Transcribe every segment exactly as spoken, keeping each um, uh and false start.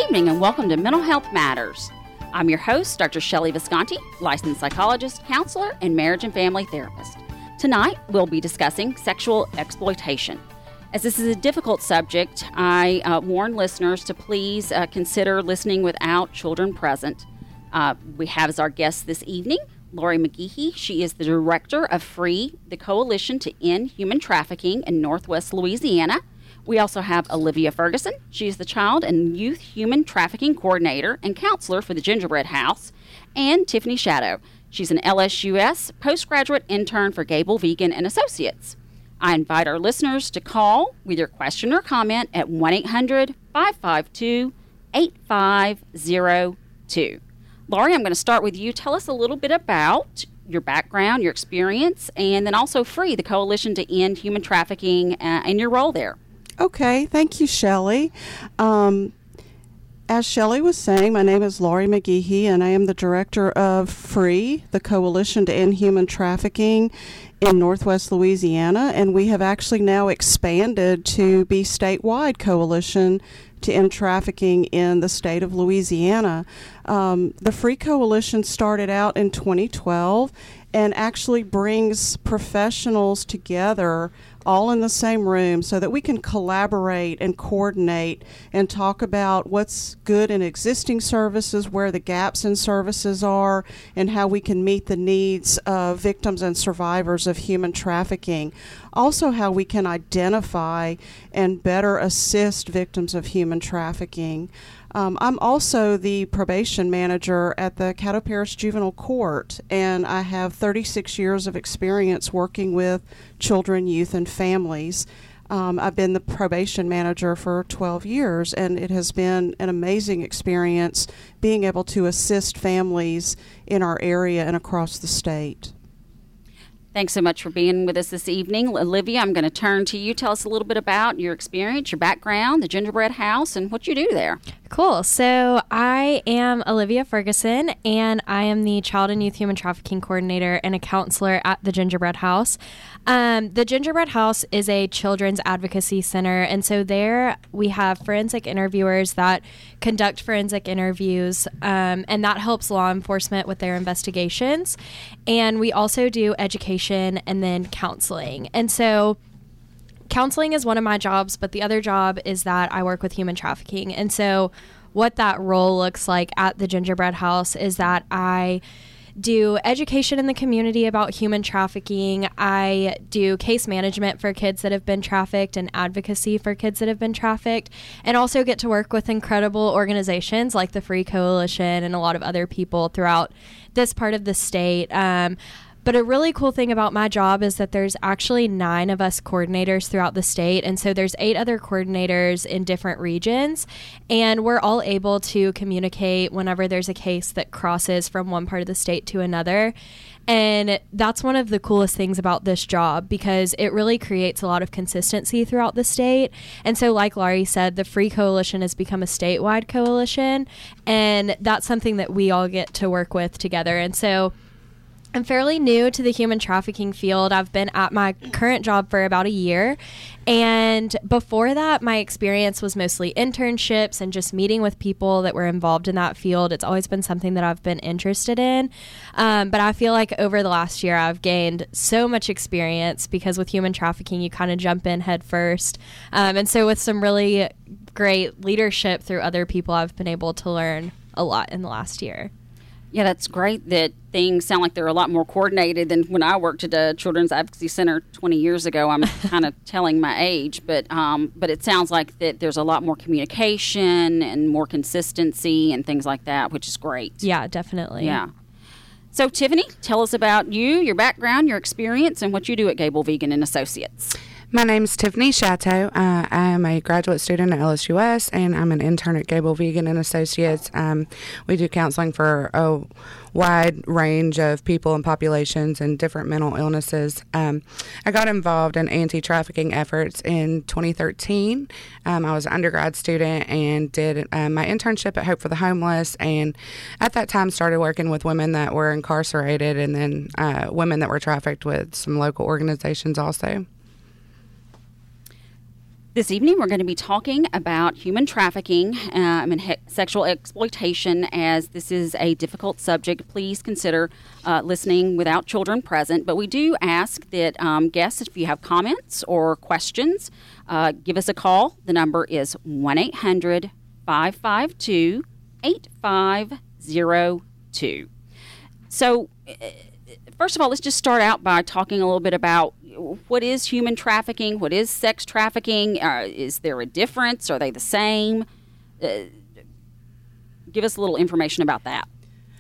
evening and welcome to Mental Health Matters. I'm your host, Doctor Shelley Visconti, licensed psychologist, counselor, and marriage and family therapist. Tonight, we'll be discussing sexual exploitation. As this is a difficult subject, I uh, warn listeners to please uh, consider listening without children present. Uh, we have as our guest this evening, Lori McGehee. She is the director of FREE, the Coalition to End Human Trafficking in Northwest Louisiana. We also have Olivia Ferguson. She is the Child and Youth Human Trafficking Coordinator and Counselor for the Gingerbread House. And Tiffany Shadow. She's an L S U S postgraduate intern for Gable Vegan and Associates. I invite our listeners to call with your question or comment at one eight hundred, five five two, eight five zero two. Lori, I'm going to start with you. Tell us a little bit about your background, your experience, and then also FREE, the Coalition to End Human Trafficking, uh, and your role there. Okay, thank you, Shelley. Um, as Shelley was saying, my name is Lori McGehee, and I am the director of FREE, the Coalition to End Human Trafficking in Northwest Louisiana, and we have actually now expanded to be statewide coalition to end trafficking in the state of Louisiana. Um, the FREE Coalition started out in twenty twelve and actually brings professionals together all in the same room so that we can collaborate and coordinate and talk about what's good in existing services, where the gaps in services are, and how we can meet the needs of victims and survivors of human trafficking. Also, how we can identify and better assist victims of human trafficking. Um, I'm also the probation manager at the Caddo Parish Juvenile Court, and I have thirty-six years of experience working with children, youth, and families. Um, I've been the probation manager for twelve years, and it has been an amazing experience being able to assist families in our area and across the state. Thanks so much for being with us this evening. Olivia, I'm going to turn to you. Tell us a little bit about your experience, your background, the Gingerbread House, and what you do there. Cool. So I am Olivia Ferguson, and I am the Child and Youth Human Trafficking Coordinator and a counselor at the Gingerbread House. Um, the Gingerbread House is a children's advocacy center, and so there we have forensic interviewers that conduct forensic interviews, um, and that helps law enforcement with their investigations. And we also do education and then counseling. And so counseling is one of my jobs, but the other job is that I work with human trafficking. And so what that role looks like at the Gingerbread House is that I do education in the community about human trafficking. I do case management for kids that have been trafficked and advocacy for kids that have been trafficked, and also get to work with incredible organizations like the FREE Coalition and a lot of other people throughout this part of the state. Um, But a really cool thing about my job is that there's actually nine of us coordinators throughout the state. And so there's eight other coordinators in different regions. And we're all able to communicate whenever there's a case that crosses from one part of the state to another. And that's one of the coolest things about this job, because it really creates a lot of consistency throughout the state. And so like Laurie said, the FREE Coalition has become a statewide coalition. And that's something that we all get to work with together. And so I'm fairly new to the human trafficking field. I've been at my current job for about a year. And before that, my experience was mostly internships and just meeting with people that were involved in that field. It's always been something that I've been interested in. Um, but I feel like over the last year, I've gained so much experience, because with human trafficking, you kind of jump in head first. Um, and so with some really great leadership through other people, I've been able to learn a lot in the last year. Yeah, that's great that things sound like they're a lot more coordinated than when I worked at a Children's Advocacy Center twenty years ago. I'm kind of telling my age, but um, but it sounds like that there's a lot more communication and more consistency and things like that, which is great. Yeah, definitely. Yeah. So, Tiffany, tell us about you, your background, your experience, and what you do at Gable Vegan and Associates. My name's Tiffany Shadow. Uh, I am a graduate student at L S U S, and I'm an intern at Gable Vegan and Associates. Um, we do counseling for a wide range of people and populations and different mental illnesses. Um, I got involved in anti-trafficking efforts in twenty thirteen. Um, I was an undergrad student and did uh, my internship at Hope for the Homeless, and at that time started working with women that were incarcerated, and then uh, women that were trafficked with some local organizations also. This evening, we're going to be talking about human trafficking um, and he- sexual exploitation. As this is a difficult subject, please consider uh, listening without children present. But we do ask that um, guests, if you have comments or questions, uh, give us a call. The number is one eight hundred five five two eight five zero two. So, uh, first of all, let's just start out by talking a little bit about what is human trafficking, what is sex trafficking, uh, is there a difference, are they the same? Uh, give us a little information about that.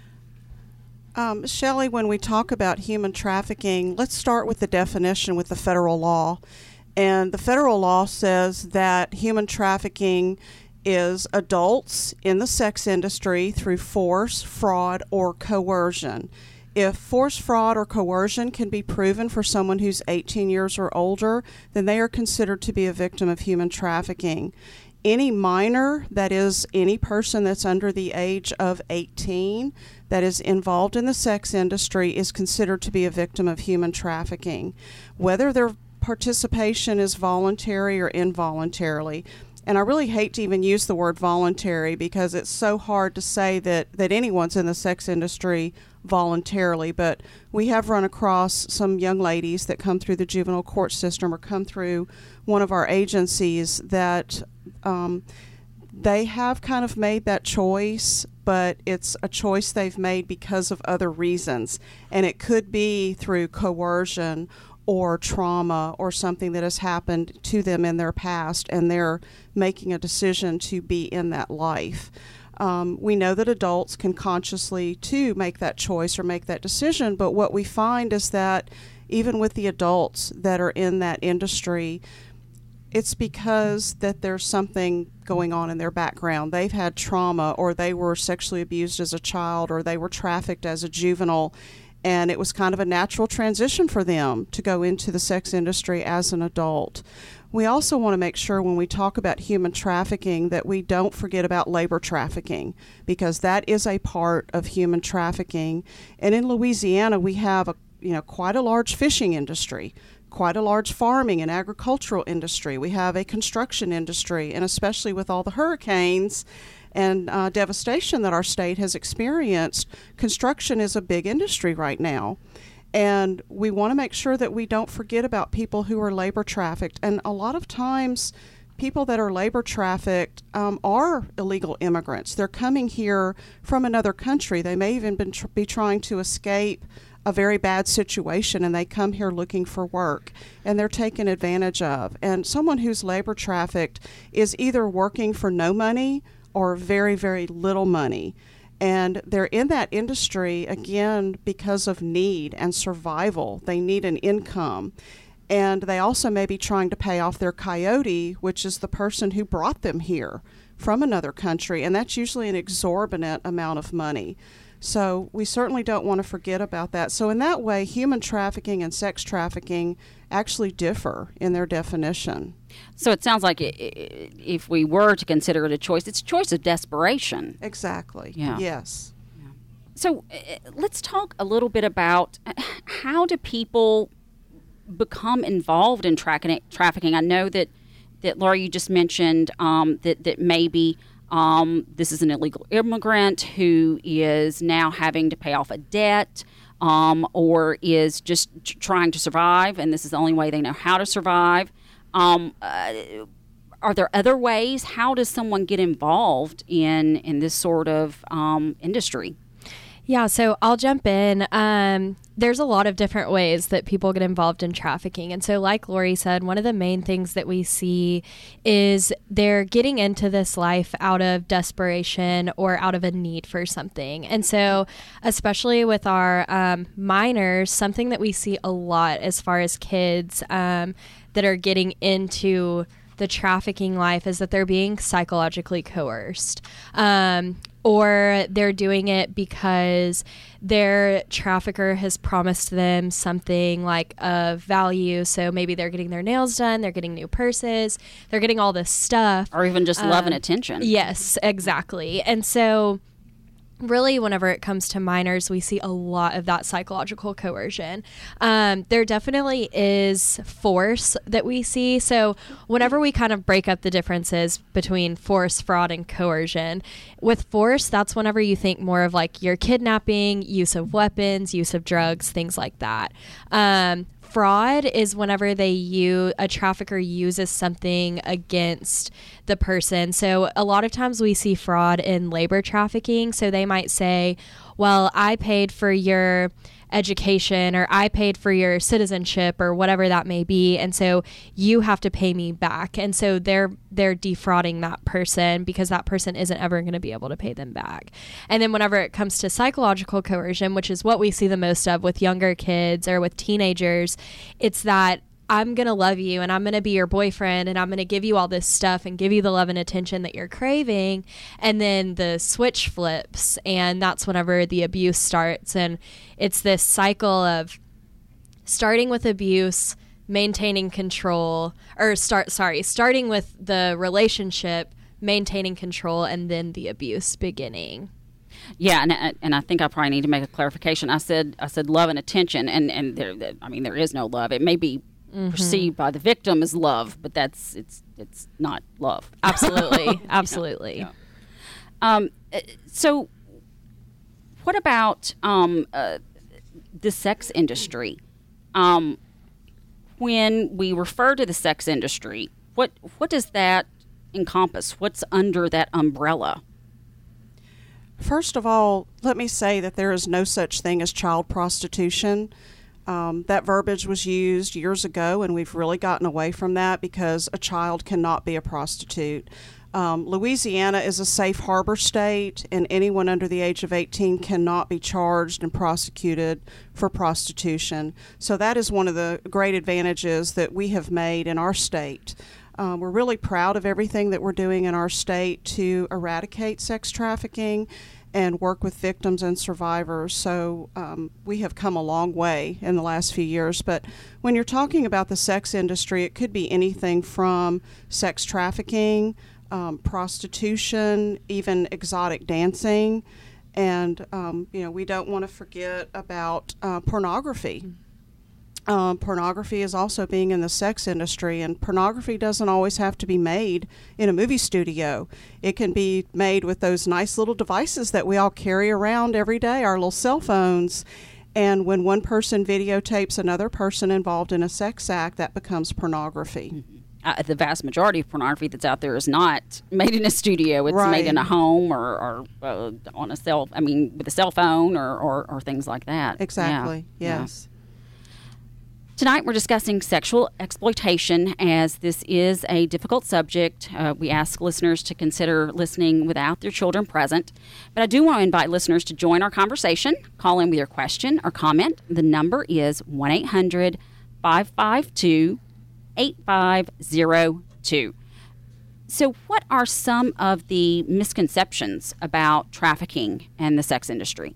Um, Shelley, when we talk about human trafficking, let's start with the definition with the federal law. And the federal law says that human trafficking is adults in the sex industry through force, fraud, or coercion. If force, fraud, or coercion can be proven for someone who's eighteen years or older, then they are considered to be a victim of human trafficking. Any minor, that is any person that's under the age of eighteen, that is involved in the sex industry is considered to be a victim of human trafficking, whether their participation is voluntary or involuntarily. And I really hate to even use the word voluntary because it's so hard to say that, that anyone's in the sex industry voluntarily, but we have run across some young ladies that come through the juvenile court system or come through one of our agencies that um, they have kind of made that choice, but it's a choice they've made because of other reasons. And it could be through coercion or trauma or something that has happened to them in their past, and they're making a decision to be in that life. Um, we know that adults can consciously, too, make that choice or make that decision, but what we find is that even with the adults that are in that industry, it's because that there's something going on in their background. They've had trauma, or they were sexually abused as a child, or they were trafficked as a juvenile, and it was kind of a natural transition for them to go into the sex industry as an adult. We also want to make sure when we talk about human trafficking that we don't forget about labor trafficking, because that is a part of human trafficking. And in Louisiana, we have a, you know, quite a large fishing industry, quite a large farming and agricultural industry. We have a construction industry, and especially with all the hurricanes and uh, devastation that our state has experienced, construction is a big industry right now. And we want to make sure that we don't forget about people who are labor trafficked. And a lot of times, people that are labor trafficked um, are illegal immigrants. They're coming here from another country. They may even been tr- be trying to escape a very bad situation, and they come here looking for work, and they're taken advantage of. And someone who's labor trafficked is either working for no money or very, very little money. And they're in that industry, again, because of need and survival. They need an income. And they also may be trying to pay off their coyote, which is the person who brought them here from another country. And that's usually an exorbitant amount of money. So we certainly don't want to forget about that. So in that way, human trafficking and sex trafficking actually differ in their definition. So it sounds like if we were to consider it a choice, it's a choice of desperation. Exactly. Yeah. Yes. Yeah. So uh, let's talk a little bit about how do people become involved in tra- trafficking? I know that, that Laura, you just mentioned um, that, that maybe um, this is an illegal immigrant who is now having to pay off a debt. Um, or is just t- trying to survive, and this is the only way they know how to survive. Um, uh, are there other ways? How does someone get involved in, in this sort of um, industry? Yeah, so I'll jump in. Um, there's a lot of different ways that people get involved in trafficking. And so like Lori said, one of the main things that we see is they're getting into this life out of desperation or out of a need for something. And so especially with our um, minors, something that we see a lot as far as kids um, that are getting into the trafficking life is that they're being psychologically coerced. Um, or they're doing it because their trafficker has promised them something like of value. So maybe they're getting their nails done, they're getting new purses, they're getting all this stuff. Or even just love um, and attention. Yes, exactly. And so really, whenever it comes to minors, we see a lot of that psychological coercion. Um, there definitely is force that we see. So whenever we kind of break up the differences between force, fraud, and coercion, with force, that's whenever you think more of like your kidnapping, use of weapons, use of drugs, things like that. Um, Fraud is whenever they use a trafficker uses something against the person. So a lot of times we see fraud in labor trafficking. So they might say, well, I paid for your education, or I paid for your citizenship, or whatever that may be, and so you have to pay me back. And so they're they're defrauding that person because that person isn't ever going to be able to pay them back. And then whenever it comes to psychological coercion, which is what we see the most of with younger kids or with teenagers, it's that I'm going to love you and I'm going to be your boyfriend and I'm going to give you all this stuff and give you the love and attention that you're craving. And then the switch flips, and that's whenever the abuse starts. And it's this cycle of starting with abuse, maintaining control, or start, sorry, starting with the relationship, maintaining control, and then the abuse beginning. Yeah, and and I think I probably need to make a clarification. I said I said love and attention, and and there, I mean there is no love. It may be mm-hmm. perceived by the victim as love, but that's it's it's not love. Absolutely, absolutely. Yeah, yeah. Um, so, what about um uh, the sex industry? Um, when we refer to the sex industry, what what does that encompass? What's under that umbrella? First of all, let me say that there is no such thing as child prostitution. Um, that verbiage was used years ago, and we've really gotten away from that because a child cannot be a prostitute. Um, Louisiana is a safe harbor state, and anyone under the age of eighteen cannot be charged and prosecuted for prostitution. So that is one of the great advantages that we have made in our state. Um, we're really proud of everything that we're doing in our state to eradicate sex trafficking and work with victims and survivors. So um, we have come a long way in the last few years. But when you're talking about the sex industry, it could be anything from sex trafficking, um, prostitution, even exotic dancing. And, um, you know, we don't want to forget about uh, pornography. Mm-hmm. Um, pornography is also being in the sex industry, and pornography doesn't always have to be made in a movie studio. It can be made with those nice little devices that we all carry around every day, our little cell phones. And when one person videotapes another person involved in a sex act, that becomes pornography. Mm-hmm. Uh, the vast majority of pornography that's out there is not made in a studio. It's right. made in a home or, or uh, on a cell, I mean, with a cell phone or, or, or things like that. Exactly, yeah. yes. Yeah. Tonight we're discussing sexual exploitation, as this is a difficult subject. Uh, we ask listeners to consider listening without their children present. But I do want to invite listeners to join our conversation. Call in with your question or comment. The number is one eight hundred five five two eight five zero two. So what are some of the misconceptions about trafficking and the sex industry?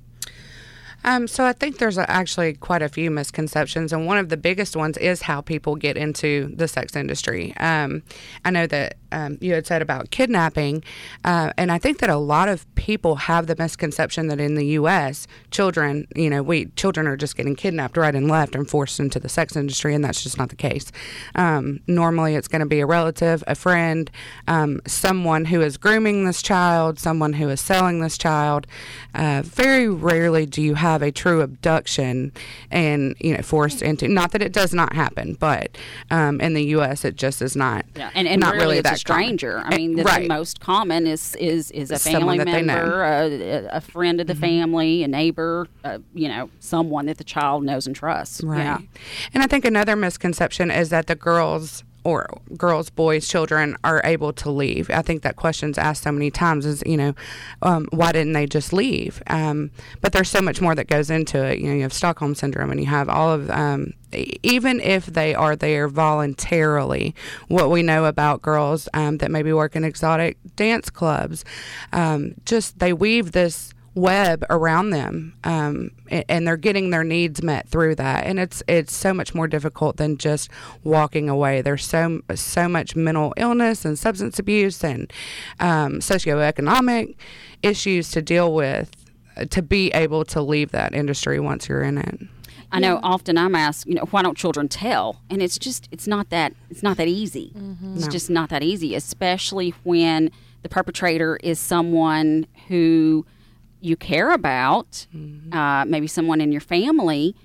Um, so I think there's a, actually quite a few misconceptions, and one of the biggest ones is how people get into the sex industry. Um, I know that um, you had said about kidnapping, uh, and I think that a lot of people have the misconception that in the U S, children, you know, we children are just getting kidnapped right and left and forced into the sex industry, and that's just not the case. Um, normally, it's going to be a relative, a friend, um, someone who is grooming this child, someone who is selling this child. Uh, very rarely do you have a true abduction and, you know, forced into, not that it does not happen, but um, in the U S it just is not. Yeah. And, and not really, really it's that a stranger. common. I mean, the, right. the most common is is, is a Someone family that member, a, a friend of the mm-hmm. family, a neighbor, uh, you know, someone that the child knows and trusts. Right. Yeah. And I think another misconception is that the girls or girls, boys, children are able to leave. I think that question's asked so many times is, you know, um, why didn't they just leave? Um, but there's so much more that goes into it. You know, you have Stockholm Syndrome and you have all of, um, even if they are there voluntarily, what we know about girls um, that maybe work in exotic dance clubs, um, just they weave this web around them, um, and, and they're getting their needs met through that, and it's it's so much more difficult than just walking away. There's so so much mental illness and substance abuse and um, socioeconomic issues to deal with to be able to leave that industry once you're in it. I know often I'm asked, you know, why don't children tell? And it's just, it's not that, it's not that easy. Mm-hmm. It's no. just not that easy, especially when the perpetrator is someone who you care about, mm-hmm. uh, maybe someone in your family,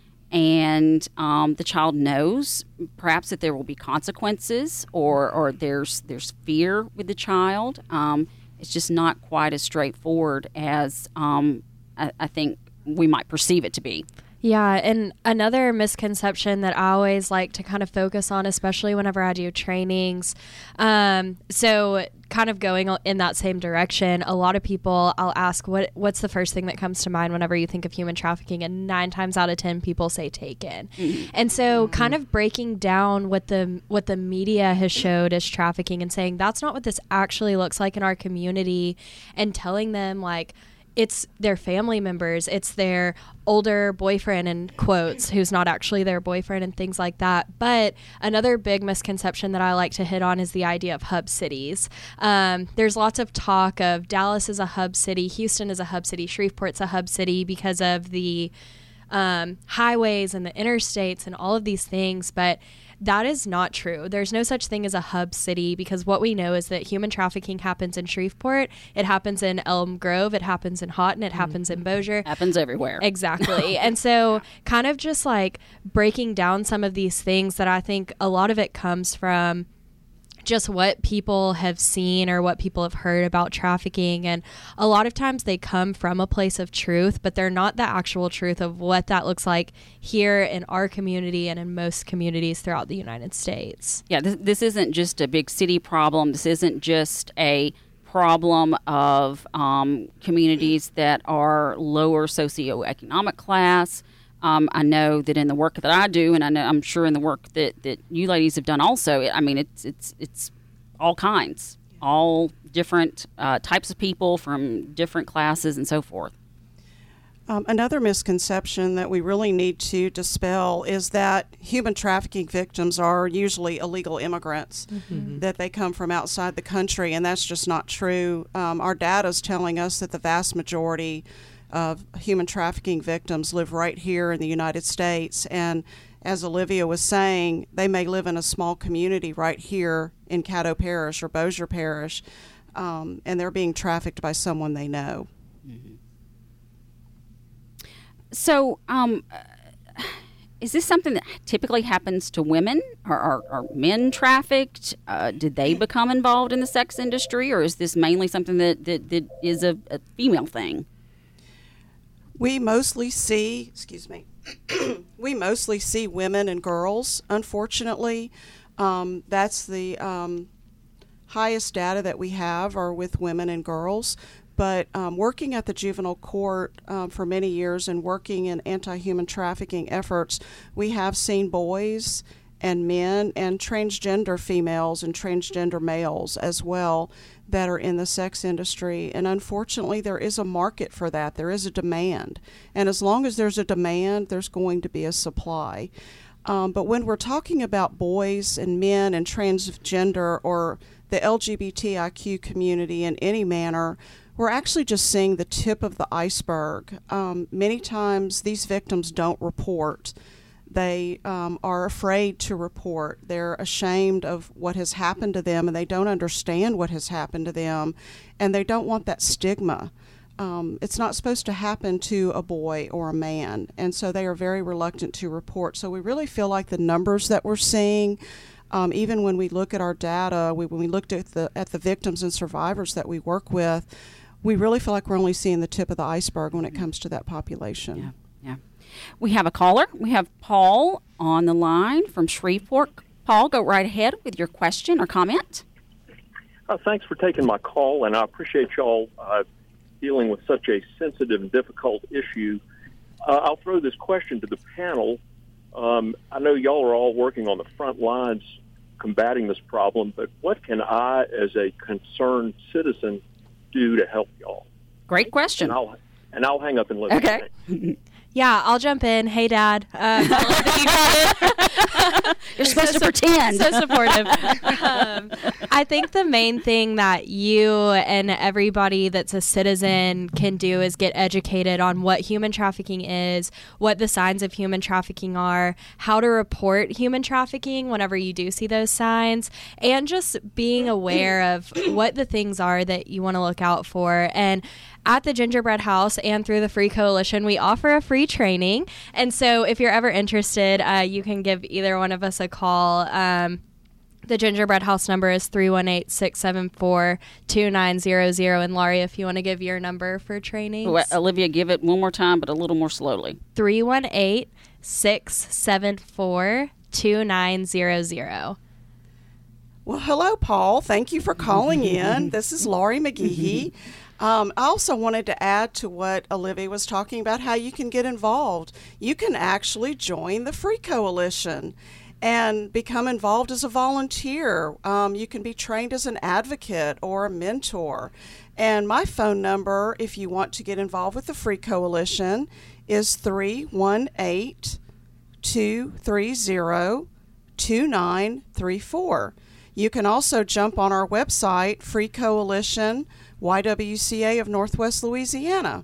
and um, the child knows perhaps that there will be consequences, or, or there's there's fear with the child. Um, it's just not quite as straightforward as um, I, I think we might perceive it to be. Yeah, and another misconception that I always like to kind of focus on, especially whenever I do trainings, um, so kind of going in that same direction, a lot of people, I'll ask, what what's the first thing that comes to mind whenever you think of human trafficking? And nine times out of ten, people say taken. Mm-hmm. And so mm-hmm. kind of breaking down what the what the media has showed as trafficking and saying that's not what this actually looks like in our community, and telling them, like, it's their family members, it's their older boyfriend, in quotes, who's not actually their boyfriend, and things like that. But another big misconception that I like to hit on is the idea of hub cities. Um, there's lots of talk of Dallas is a hub city, Houston is a hub city, Shreveport's a hub city because of the um, highways and the interstates and all of these things. But that is not true. There's no such thing as a hub city, because what we know is that human trafficking happens in Shreveport, it happens in Elm Grove, it happens in Houghton, it happens in Bossier. Happens everywhere. Exactly. And so kind of just like breaking down some of these things that I think a lot of it comes from just what people have seen or what people have heard about trafficking. And a lot of times they come from a place of truth, but they're not the actual truth of what that looks like here in our community and in most communities throughout the United States. Yeah, this, this isn't just a big city problem. This isn't just a problem of um, communities that are lower socioeconomic class. Um, I know that in the work that I do, and I know I'm sure in the work that, that you ladies have done also, I mean, it's it's it's all kinds, all different uh, types of people from different classes and so forth. Um, another misconception that we really need to dispel is that human trafficking victims are usually illegal immigrants, mm-hmm. that they come from outside the country, and that's just not true. Um, our data is telling us that the vast majority of human trafficking victims live right here in the United States. And as Olivia was saying, they may live in a small community right here in Caddo Parish or Bossier Parish, um, and they're being trafficked by someone they know. Mm-hmm. So, um, is this something that typically happens to women? Are, are, are men trafficked? Uh, did they become involved in the sex industry, or is this mainly something that, that, that is a, a female thing? We mostly see, excuse me, we mostly see women and girls, unfortunately. Um, that's the um, highest data that we have are with women and girls. But um, working at the juvenile court um, for many years and working in anti-human trafficking efforts, we have seen boys and men and transgender females and transgender males as well that are in the sex industry. And unfortunately, there is a market for that. There is a demand. And as long as there's a demand, there's going to be a supply. Um, but when we're talking about boys and men and transgender or the L G B T I Q community in any manner, we're actually just seeing the tip of the iceberg. Um, many times these victims don't report. They um, are afraid to report. They're ashamed of what has happened to them, and they don't understand what has happened to them, and they don't want that stigma. Um, it's not supposed to happen to a boy or a man, and so they are very reluctant to report. So we really feel like the numbers that we're seeing, um, even when we look at our data, we, when we looked at the at the victims and survivors that we work with, we really feel like we're only seeing the tip of the iceberg when it comes to that population. Yeah. Yeah. We have a caller. We have Paul on the line from Shreveport. Paul, go right ahead with your question or comment. Uh, thanks for taking my call, and I appreciate y'all uh, dealing with such a sensitive and difficult issue. Uh, I'll throw this question to the panel. Um, I know y'all are all working on the front lines combating this problem, but what can I, as a concerned citizen, do to help y'all? Great question. And I'll, and I'll hang up and listen. Okay. Yeah, I'll jump in. Hey, Dad. Um, You're supposed to pretend. So supportive. um, I think the main thing that you and everybody that's a citizen can do is get educated on what human trafficking is, what the signs of human trafficking are, how to report human trafficking whenever you do see those signs, and just being aware of what the things are that you want to look out for. And at the Gingerbread House and through the Free Coalition, we offer a free training. And so if you're ever interested, uh, you can give either one of us a call. Um, the Gingerbread House number is three one eight, six seven four, two nine zero zero. And Laurie, if you want to give your number for training. Well, Olivia, give it one more time, but a little more slowly. three one eight, six seven four, two nine zero zero. Well, hello, Paul. Thank you for calling in. This is Laurie McGehee. Um, I also wanted to add to what Olivia was talking about, how you can get involved. You can actually join the Free Coalition and become involved as a volunteer. Um, you can be trained as an advocate or a mentor. And my phone number, if you want to get involved with the Free Coalition, is three one eight, two three zero, two nine three four. You can also jump on our website, Free Coalition Y W C A of Northwest Louisiana.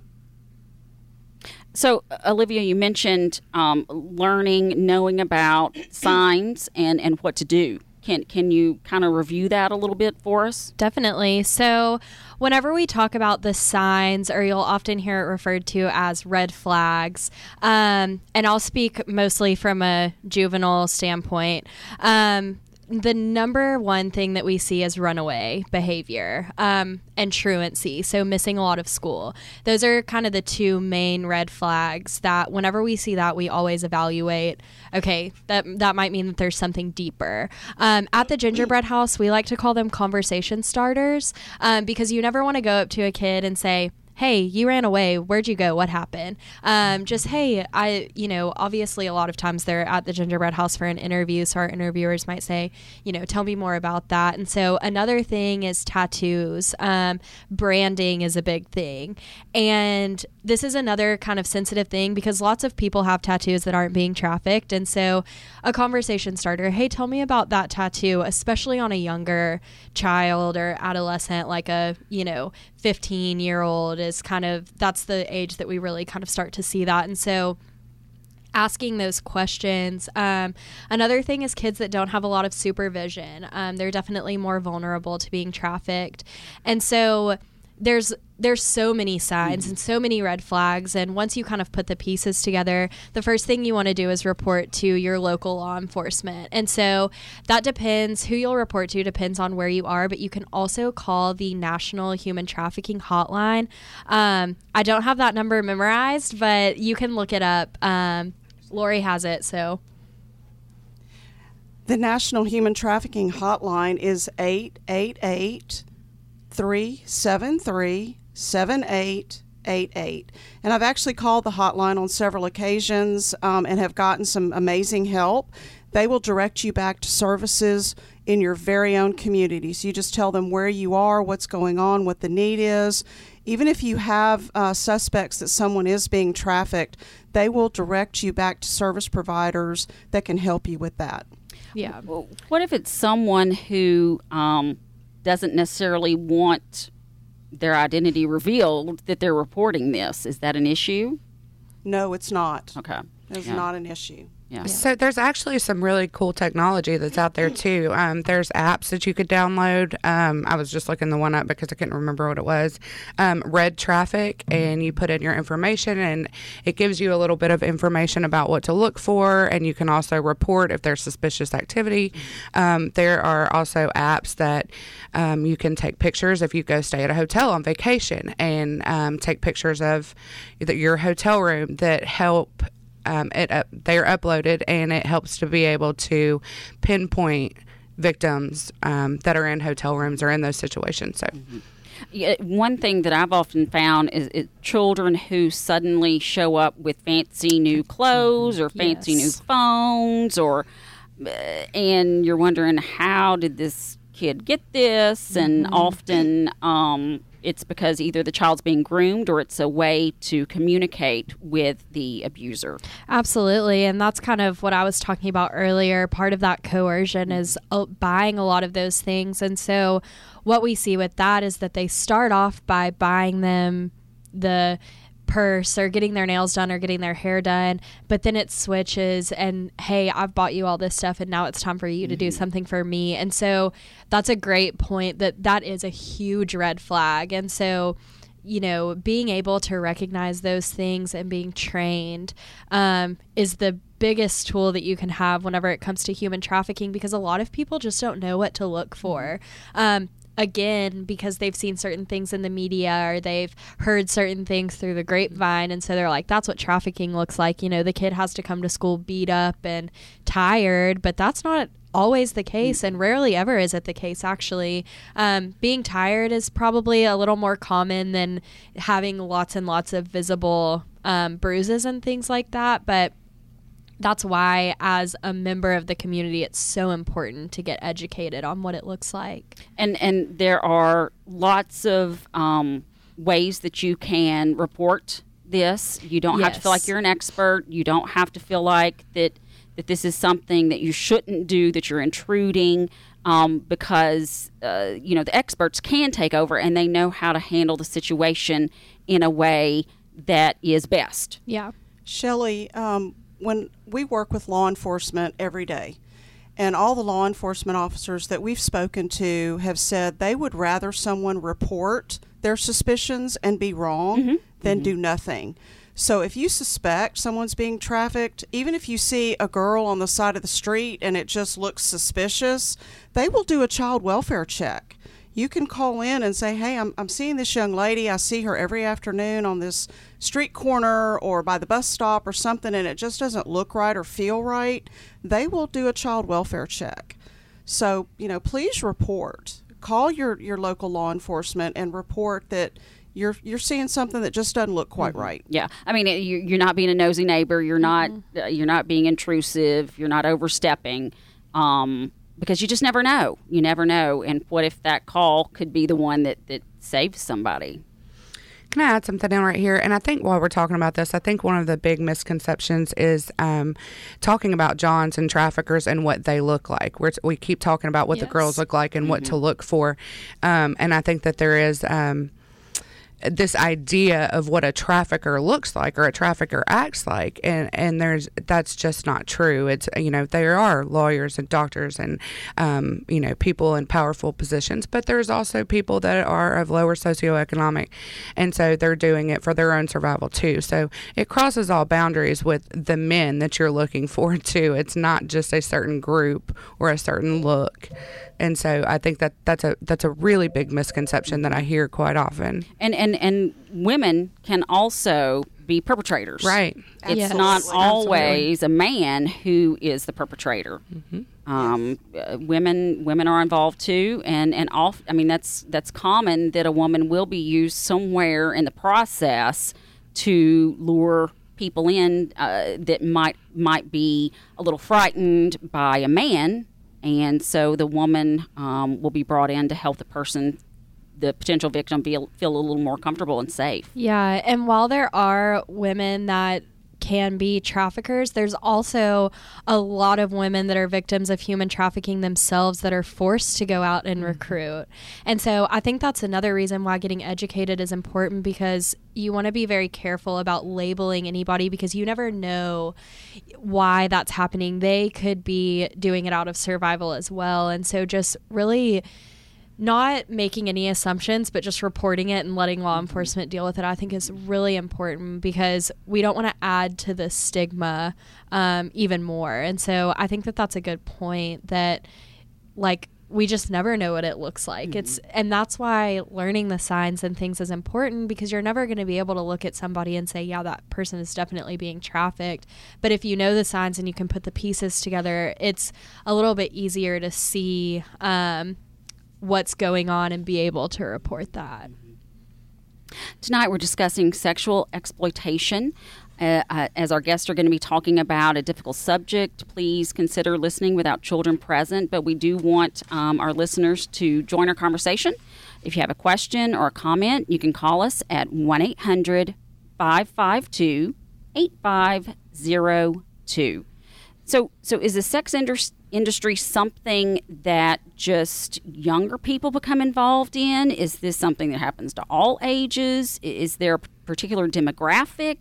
So, Olivia, you mentioned um, learning, knowing about signs and, and what to do. Can can you kind of review that a little bit for us? Definitely. So whenever we talk about the signs, or you'll often hear it referred to as red flags, um, and I'll speak mostly from a juvenile standpoint, um, the number one thing that we see is runaway behavior um, and truancy, so missing a lot of school. Those are kind of the two main red flags that whenever we see that, we always evaluate, okay, that that might mean that there's something deeper. Um, at the Gingerbread House, we like to call them conversation starters um, because you never want to go up to a kid and say, hey, you ran away. Where'd you go? What happened? Um, just, hey, I, you know, obviously a lot of times they're at the Gingerbread House for an interview. So our interviewers might say, you know, tell me more about that. And so another thing is tattoos. Um, branding is a big thing. And this is another kind of sensitive thing because lots of people have tattoos that aren't being trafficked. And so a conversation starter, hey, tell me about that tattoo, especially on a younger child or adolescent, like a, you know, fifteen year old is kind of, that's the age that we really kind of start to see that. And so asking those questions. Um, another thing is kids that don't have a lot of supervision. Um, they're definitely more vulnerable to being trafficked. And so there's there's so many signs and so many red flags, and once you kind of put the pieces together, the first thing you want to do is report to your local law enforcement. And so that depends, who you'll report to depends on where you are, but you can also call the National Human Trafficking Hotline. Um, I don't have that number memorized, but you can look it up. Um, Lori has it, so. The National Human Trafficking Hotline is eight eight eight, three seven three, seven eight eight eight. And I've actually called the hotline on several occasions um, and have gotten some amazing help. They will direct you back to services in your very own community. So you just tell them where you are, what's going on, what the need is. Even if you have uh, suspects that someone is being trafficked, they will direct you back to service providers that can help you with that. Yeah. Well, what if it's someone who um, doesn't necessarily want their identity revealed, that they're reporting this? Is that an issue? No, it's not. Okay. It's Yeah. not an issue. Yeah. So there's actually some really cool technology that's out there too. Um, there's apps that you could download. Um, I was just looking the one up because I couldn't remember what it was. Um, Red Traffic, and you put in your information, and it gives you a little bit of information about what to look for, and you can also report if there's suspicious activity. Um, there are also apps that um, you can take pictures if you go stay at a hotel on vacation, and um, take pictures of the, your hotel room that help. Um, it uh, they're uploaded, and it helps to be able to pinpoint victims um, that are in hotel rooms or in those situations. So, Mm-hmm. Yeah, one thing that I've often found is, is children who suddenly show up with fancy new clothes or fancy Yes. new phones, or uh, and you're wondering, how did this kid get this? And often um, it's because either the child's being groomed or it's a way to communicate with the abuser. Absolutely. And that's kind of what I was talking about earlier. Part of that coercion is uh, buying a lot of those things. And so what we see with that is that they start off by buying them the purse or getting their nails done or getting their hair done, but then it switches and, hey, I've bought you all this stuff and now it's time for you to do something for me. And so that's a great point, that that is a huge red flag. And so, you know, being able to recognize those things and being trained um, is the biggest tool that you can have whenever it comes to human trafficking, because a lot of people just don't know what to look for. Um, Again, because they've seen certain things in the media or they've heard certain things through the grapevine. And so they're like, that's what trafficking looks like. You know, the kid has to come to school beat up and tired, but that's not always the case, and rarely ever is it the case, actually. Um, being tired is probably a little more common than having lots and lots of visible um, bruises and things like that. But that's why, as a member of the community, it's so important to get educated on what it looks like. And and there are lots of um, ways that you can report this. You don't Yes. have to feel like you're an expert. You don't have to feel like that that this is something that you shouldn't do, that you're intruding, um, because uh, you know, the experts can take over and they know how to handle the situation in a way that is best. Yeah. Shelley, um, when we work with law enforcement every day, and all the law enforcement officers that we've spoken to have said they would rather someone report their suspicions and be wrong mm-hmm. than mm-hmm. do nothing. So if you suspect someone's being trafficked, even if you see a girl on the side of the street and it just looks suspicious, they will do a child welfare check. You can call in and say, hey, I'm, I'm seeing this young lady. I see her every afternoon on this street corner or by the bus stop or something, and it just doesn't look right or feel right. They will do a child welfare check. So, you know, please report. Call your, your local law enforcement and report that you're you're seeing something that just doesn't look quite right. Yeah, I mean, it, you, you're not being a nosy neighbor. You're mm-hmm. not uh, you're not being intrusive. You're not overstepping. Um, Because you just never know. You never know. And what if that call could be the one that, that saves somebody? Can I add something in right here? And I think while we're talking about this, I think one of the big misconceptions is um, talking about Johns and traffickers and what they look like. We're, we keep talking about what yes. the girls look like and mm-hmm. what to look for. Um, and I think that there is... Um, this idea of what a trafficker looks like or a trafficker acts like, and and there's that's just not true. It's, you know, there are lawyers and doctors and um you know, people in powerful positions, but there's also people that are of lower socioeconomic, and so they're doing it for their own survival too. So it crosses all boundaries with the men that you're looking for too. It's not just a certain group or a certain look. And so I think that that's a that's a really big misconception that I hear quite often. And and, and women can also be perpetrators. Right. It's yes. not Absolutely. always a man who is the perpetrator. Mm-hmm. Um, uh, women women are involved too, and and off. I mean, that's that's common that a woman will be used somewhere in the process to lure people in uh, that might might be a little frightened by a man. And so the woman um, will be brought in to help the person, the potential victim, be, feel a little more comfortable and safe. Yeah, and while there are women that can be traffickers, there's also a lot of women that are victims of human trafficking themselves that are forced to go out and recruit. And so I think that's another reason why getting educated is important, because you want to be very careful about labeling anybody, because you never know why that's happening. They could be doing it out of survival as well. And so just really not making any assumptions, but just reporting it and letting law enforcement deal with it, I think is really important, because we don't want to add to the stigma um, even more. And so I think that that's a good point, that like we just never know what it looks like. Mm-hmm. It's and that's why learning the signs and things is important, because you're never going to be able to look at somebody and say, yeah, that person is definitely being trafficked. But if you know the signs and you can put the pieces together, it's a little bit easier to see um, what's going on and be able to report that. Tonight we're discussing sexual exploitation. Uh, uh, as our guests are going to be talking about a difficult subject, please consider listening without children present. But we do want um, our listeners to join our conversation. If you have a question or a comment, you can call us at one eight hundred five five two eight five zero two. So, so is the sex indus- industry something that just younger people become involved in? Is this something that happens to all ages? Is there a particular demographic?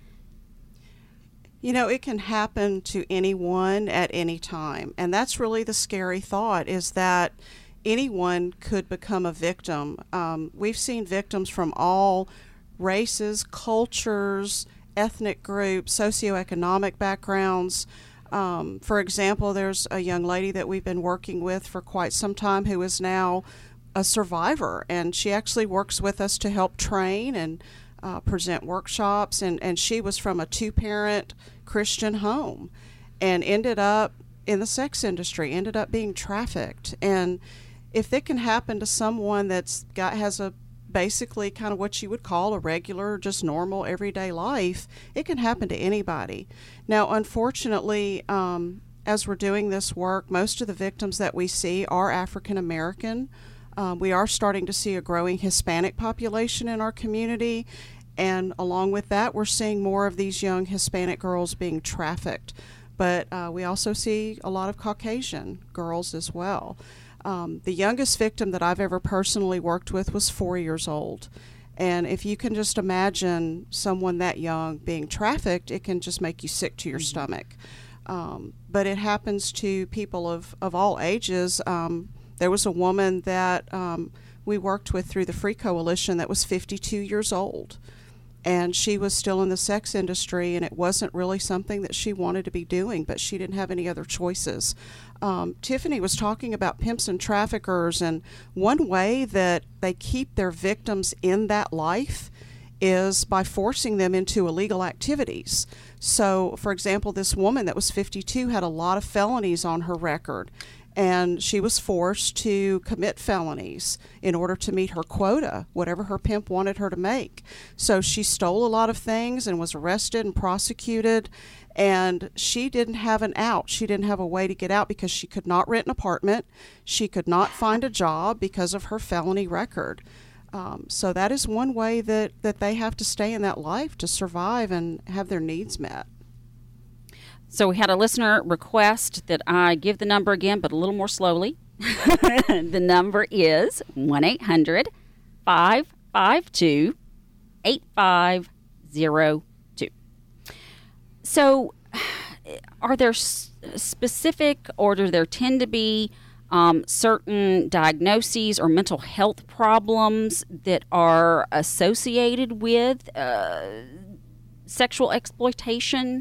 You know, it can happen to anyone at any time. And that's really the scary thought, is that anyone could become a victim. Um, we've seen victims from all races, cultures, ethnic groups, socioeconomic backgrounds. Um, for example, there's a young lady that we've been working with for quite some time who is now a survivor, and she actually works with us to help train and uh, present workshops, and, and she was from a two-parent Christian home and ended up in the sex industry, ended up being trafficked. And if it can happen to someone that's got has a basically kind of what you would call a regular, just normal, everyday life, it can happen to anybody. Now, unfortunately, um, as we're doing this work, most of the victims that we see are African American. Um, we are starting to see a growing Hispanic population in our community, and along with that, we're seeing more of these young Hispanic girls being trafficked. But uh, we also see a lot of Caucasian girls as well. Um, the youngest victim that I've ever personally worked with was four years old. And if you can just imagine someone that young being trafficked, it can just make you sick to your stomach. Um, but it happens to people of, of all ages. Um, there was a woman that um, we worked with through the Free Coalition that was fifty-two years old. And she was still in the sex industry, and it wasn't really something that she wanted to be doing, but she didn't have any other choices. Um, Tiffany was talking about pimps and traffickers, and one way that they keep their victims in that life is by forcing them into illegal activities. So, for example, this woman that was fifty-two had a lot of felonies on her record, and she was forced to commit felonies in order to meet her quota, whatever her pimp wanted her to make. So she stole a lot of things and was arrested and prosecuted, and she didn't have an out. She didn't have a way to get out because she could not rent an apartment. She could not find a job because of her felony record. Um, so that is one way that, that they have to stay in that life to survive and have their needs met. So we had a listener request that I give the number again, but a little more slowly. The number is one eight hundred five five two eight five zero two. So are there s- specific, or do there tend to be um, certain diagnoses or mental health problems that are associated with uh, sexual exploitation?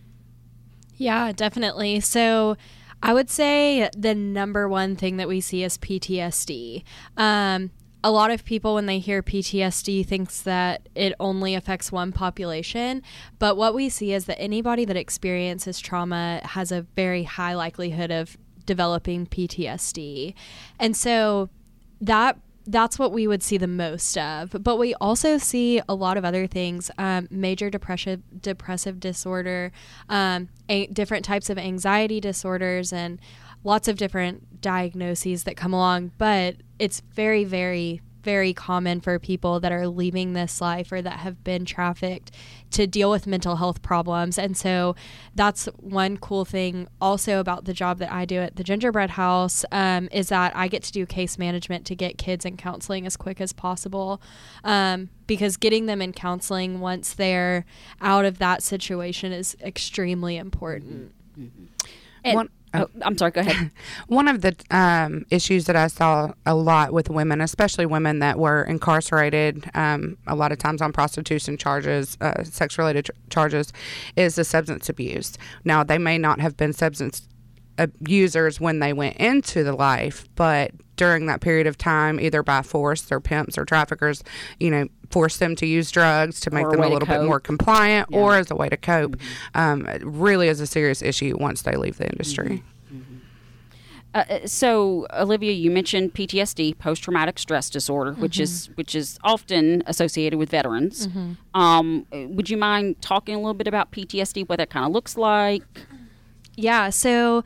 Yeah, definitely. So I would say the number one thing that we see is P T S D. Um, a lot of people, when they hear P T S D, thinks that it only affects one population. But what we see is that anybody that experiences trauma has a very high likelihood of developing P T S D. And so that that's what we would see the most of. But we also see a lot of other things, um, major depressive depressive disorder, um, a- different types of anxiety disorders, and lots of different diagnoses that come along. But it's very, very, very common for people that are leaving this life or that have been trafficked to deal with mental health problems. And so that's one cool thing also about the job that I do at the Gingerbread House, um, is that I get to do case management to get kids in counseling as quick as possible, um, because getting them in counseling once they're out of that situation is extremely important. Mm-hmm. And, One, oh, I'm sorry, go ahead. One of the um, issues that I saw a lot with women, especially women that were incarcerated, um, a lot of times on prostitution charges, uh, sex-related ch- charges, is the substance abuse. Now, they may not have been substance abusers when they went into the life, but during that period of time, either by force or pimps or traffickers, you know, force them to use drugs to make Or a them a way to little bit cope. more compliant, Yeah. or as a way to cope. Mm-hmm. Um, it really is a serious issue once they leave the industry. Mm-hmm. Uh, so, Olivia, you mentioned P T S D, post-traumatic stress disorder, mm-hmm. which is which is often associated with veterans. Mm-hmm. Um, would you mind talking a little bit about P T S D, what that kind of looks like? Yeah, so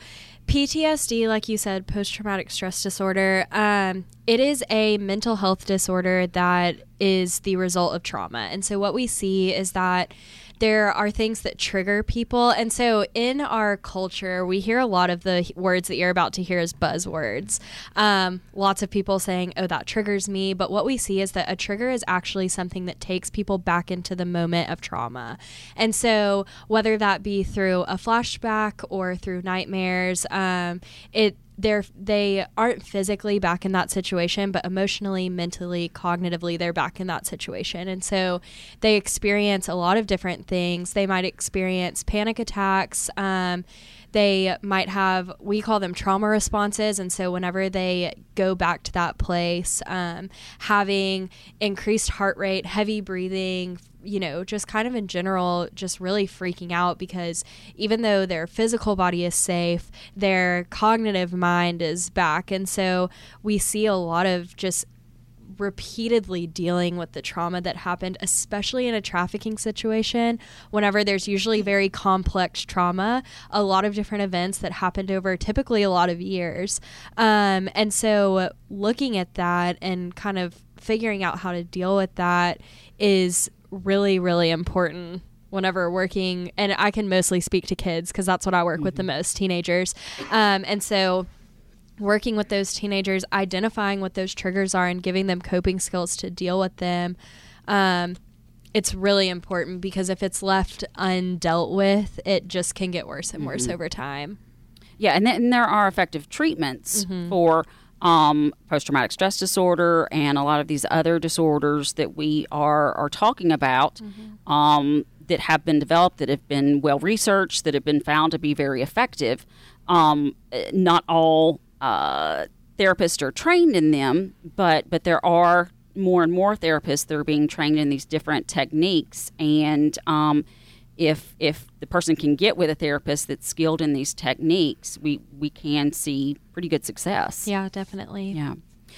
P T S D, like you said, post-traumatic stress disorder, um, it is a mental health disorder that is the result of trauma. And so what we see is that there are things that trigger people. And so in our culture, we hear a lot of the words that you're about to hear as buzzwords. Um, lots of people saying, oh, that triggers me. But what we see is that a trigger is actually something that takes people back into the moment of trauma. And so whether that be through a flashback or through nightmares, um, it they're they aren't physically back in that situation, but emotionally, mentally, cognitively, they're back in that situation. And so they experience a lot of different things. They might experience panic attacks. Um, they might have, we call them trauma responses. And so whenever they go back to that place, um, having increased heart rate, heavy breathing, you know, just kind of in general, just really freaking out, because even though their physical body is safe, their cognitive mind is back. And so we see a lot of just repeatedly dealing with the trauma that happened, especially in a trafficking situation. Whenever there's usually very complex trauma, a lot of different events that happened over typically a lot of years. Um, and so looking at that and kind of figuring out how to deal with that is really, really important whenever working. And I can mostly speak to kids because that's what I work mm-hmm. with the most, teenagers. Um, and so working with those teenagers, identifying what those triggers are and giving them coping skills to deal with them. Um, it's really important, because if it's left undealt with, it just can get worse and worse mm-hmm. over time. Yeah. And then there are effective treatments mm-hmm. for Um, post-traumatic stress disorder and a lot of these other disorders that we are, are talking about mm-hmm. um, that have been developed, that have been well researched, that have been found to be very effective. Um, not all uh, therapists are trained in them, but but there are more and more therapists that are being trained in these different techniques. And um, if if the person can get with a therapist that's skilled in these techniques, we, we can see pretty good success. Yeah, definitely. Yeah.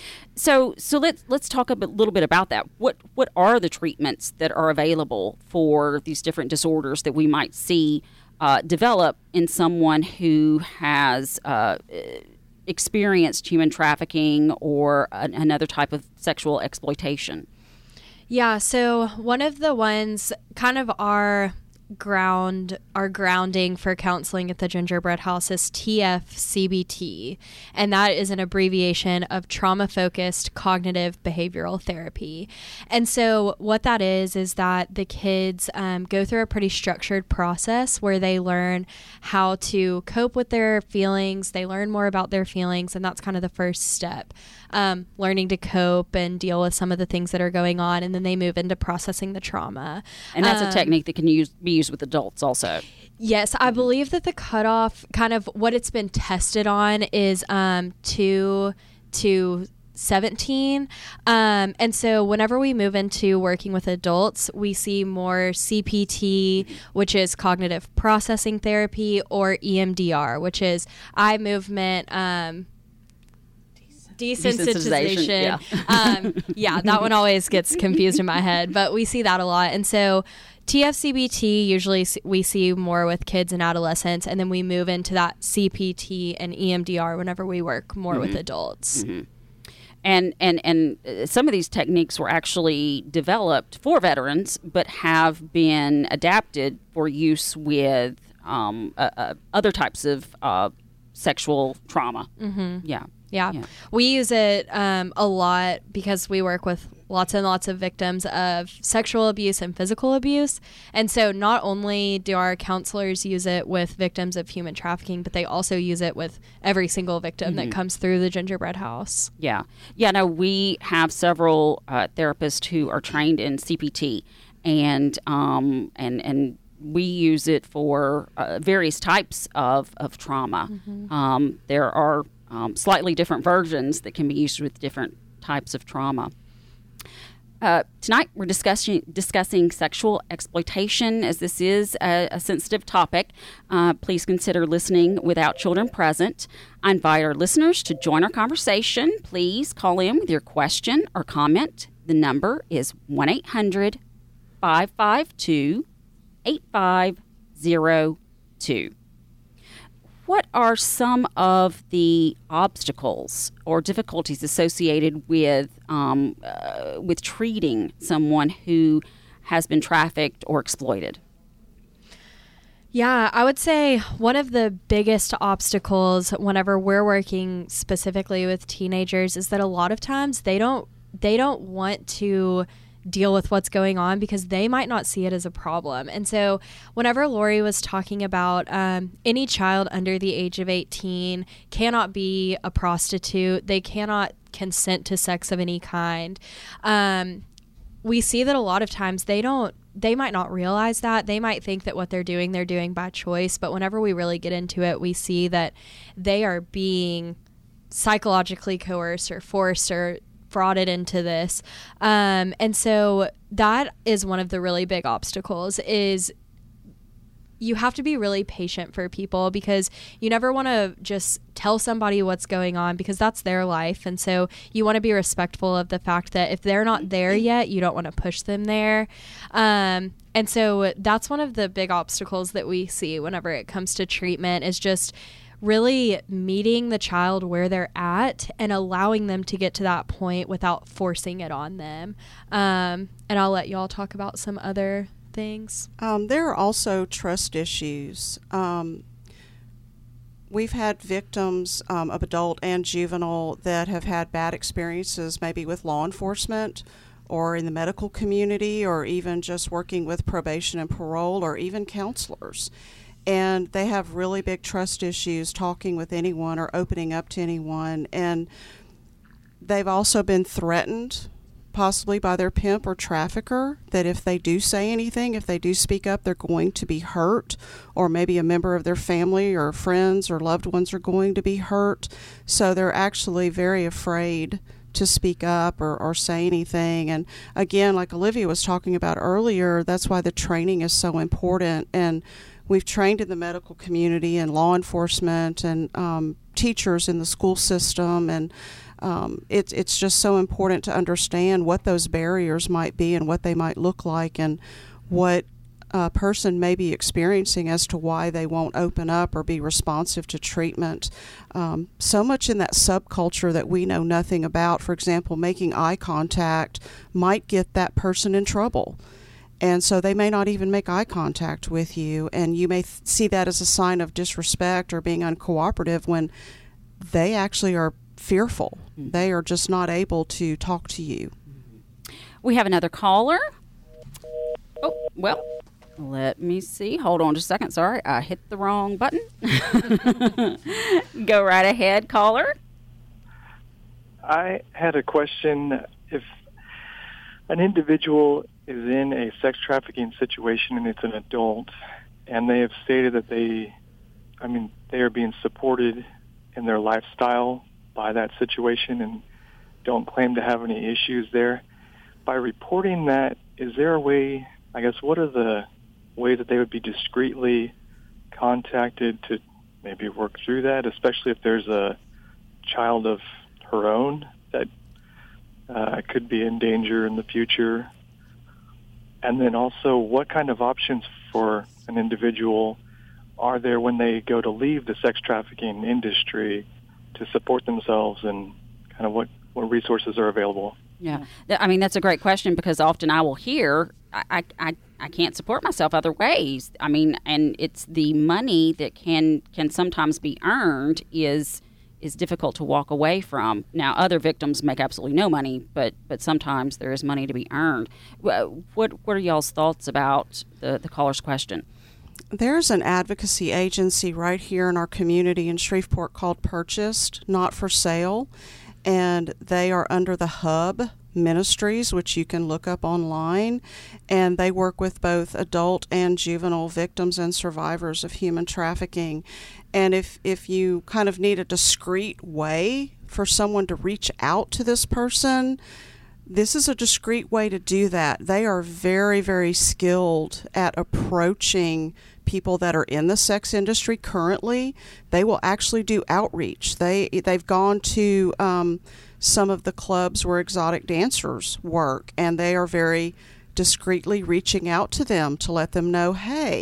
So so let's let's talk a bit, little bit about that. What what are the treatments that are available for these different disorders that we might see uh, develop in someone who has uh, experienced human trafficking or an, another type of sexual exploitation? Yeah. So one of the ones, kind of our ground our grounding for counseling at the Gingerbread House is T F C B T, and that is an abbreviation of trauma-focused cognitive behavioral therapy. And so what that is is that the kids um, go through a pretty structured process where they learn how to cope with their feelings, they learn more about their feelings, and that's kind of the first step. Um, learning to cope and deal with some of the things that are going on, and then they move into processing the trauma. And that's um, a technique that can use, be used with adults also. Yes, I believe that the cutoff, kind of what it's been tested on, is um, two to seventeen. Um, and so whenever we move into working with adults, we see more C P T, which is cognitive processing therapy, or E M D R, which is eye movement, um, desensitization. Yeah. um, yeah, that one always gets confused in my head, but we see that a lot. And so T F C B T usually we see more with kids and adolescents, and then we move into that C P T and E M D R whenever we work more mm-hmm. with adults. Mm-hmm. And and and some of these techniques were actually developed for veterans, but have been adapted for use with um, uh, uh, other types of uh, sexual trauma. Mm-hmm. Yeah. Yeah. yeah. We use it um, a lot because we work with lots and lots of victims of sexual abuse and physical abuse. And so not only do our counselors use it with victims of human trafficking, but they also use it with every single victim mm-hmm. that comes through the Gingerbread House. Yeah. Yeah, no, we have several uh, therapists who are trained in C P T, and um, and and we use it for uh, various types of, of trauma. Mm-hmm. Um, there are Um, slightly different versions that can be used with different types of trauma. Uh, tonight we're discussing discussing sexual exploitation, as this is a, a sensitive topic. Uh, please consider listening without children present. I invite our listeners to join our conversation. Please call in with your question or comment. The number is one eight hundred, five five two, eight five zero two. what are some of the obstacles or difficulties associated with um, uh, with treating someone who has been trafficked or exploited? Yeah, I would say one of the biggest obstacles whenever we're working specifically with teenagers is that a lot of times they don't they don't want to deal with what's going on because they might not see it as a problem. And so whenever Lori was talking about um, any child under the age of eighteen cannot be a prostitute, they cannot consent to sex of any kind, um, we see that a lot of times they don't they might not realize that. They might think that what they're doing, they're doing by choice. But whenever we really get into it, we see that they are being psychologically coerced or forced or frauded into this. Um, and so that is one of the really big obstacles is you have to be really patient for people because you never want to just tell somebody what's going on because that's their life. And so you want to be respectful of the fact that if they're not there yet, you don't want to push them there. Um, and so that's one of the big obstacles that we see whenever it comes to treatment is just really meeting the child where they're at and allowing them to get to that point without forcing it on them. Um, and I'll let y'all talk about some other things. Um, there are also trust issues. Um, we've had victims um, of adult and juvenile that have had bad experiences maybe with law enforcement or in the medical community or even just working with probation and parole or even counselors. And they have really big trust issues talking with anyone or opening up to anyone. And they've also been threatened possibly by their pimp or trafficker, that if they do say anything, if they do speak up, they're going to be hurt, or maybe a member of their family or friends or loved ones are going to be hurt. So they're actually very afraid to speak up or, or say anything. And again, like Olivia was talking about earlier, that's why the training is so important. And we've trained in the medical community and law enforcement and um, teachers in the school system, and Um, it, it's just so important to understand what those barriers might be and what they might look like and what a person may be experiencing as to why they won't open up or be responsive to treatment. Um, so much in that subculture that we know nothing about, for example, making eye contact might get that person in trouble. And so they may not even make eye contact with you, and you may th- see that as a sign of disrespect or being uncooperative when they actually are fearful. Mm-hmm. They are just not able to talk to you. Mm-hmm. We have another caller. Oh, well, let me see. Hold on just a second. Sorry, I hit the wrong button. Go right ahead, caller. I had a question. If an individual is in a sex trafficking situation and it's an adult, and they have stated that they, I mean, they are being supported in their lifestyle by that situation and don't claim to have any issues there. By reporting that, is there a way, I guess, what are the ways that they would be discreetly contacted to maybe work through that, especially if there's a child of her own that uh, could be in danger in the future? And then also, what kind of options for an individual are there when they go to leave the sex trafficking industry to support themselves, and kind of what, what resources are available? Yeah, I mean, that's a great question because often I will hear, I, I, I can't support myself other ways. I mean, and it's the money that can can sometimes be earned is is difficult to walk away from. Now, other victims make absolutely no money, but but sometimes there is money to be earned. What what are y'all's thoughts about the, the caller's question? There's an advocacy agency right here in our community in Shreveport called Purchased, Not for Sale, and they are under the Hub Ministries, which you can look up online, and they work with both adult and juvenile victims and survivors of human trafficking. And if, if you kind of need a discreet way for someone to reach out to this person, this is a discreet way to do that. They are very, very skilled at approaching people that are in the sex industry currently. They will actually do outreach. They, they've gone to um, some of the clubs where exotic dancers work, and they are very discreetly reaching out to them to let them know, hey,